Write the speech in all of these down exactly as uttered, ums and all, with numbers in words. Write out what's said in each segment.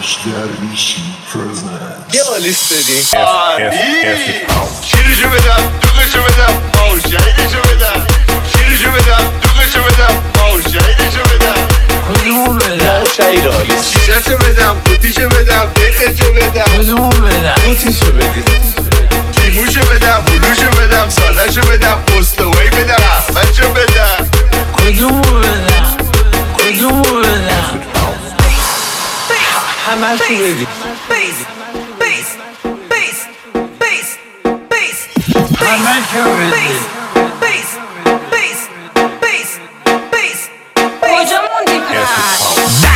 درویشی presents. یه آلیست بدیم. شیرشو بدم دوغشو بدم ماو شهیدشو بدم شیرشو بدم دوغشو بدم ماو شهیدشو بدم کدومو بدم؟ ماو شهید آلیست. شیششو بدم قوطیشو بدم دقشو بدم کدومو بدم؟ قوطیشو بدیم. لیموشو بدم بلوشو بدم سالشو بدم پستوی بدم احمدشو بدم کدومو بدم؟ کدومو بدم؟ همه شو بدیم. همه شو بدیم. کجا موندی پس؟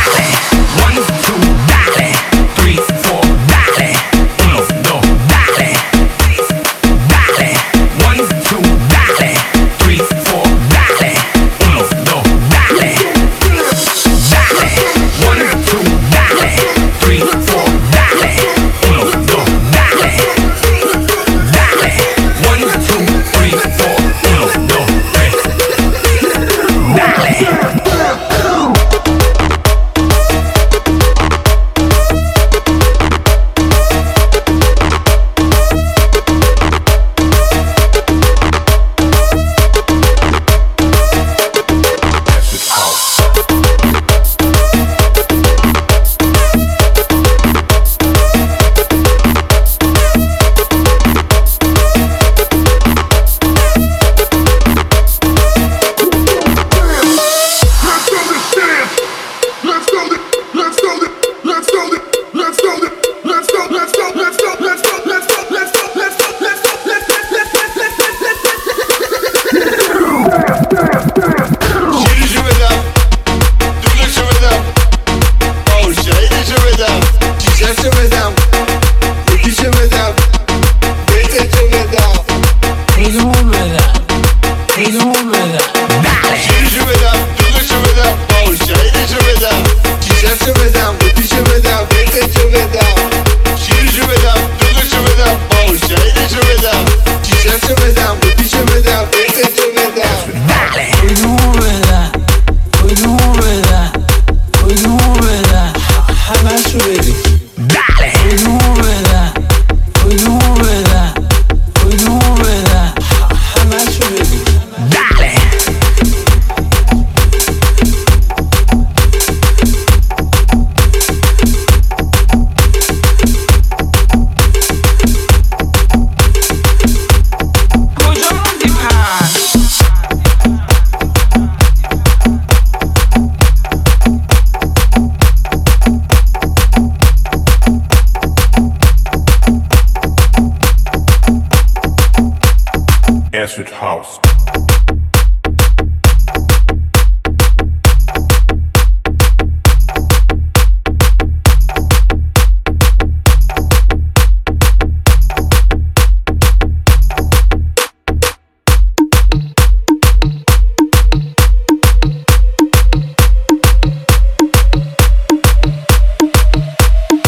Acid House.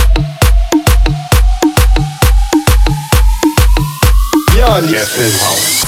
Acid House.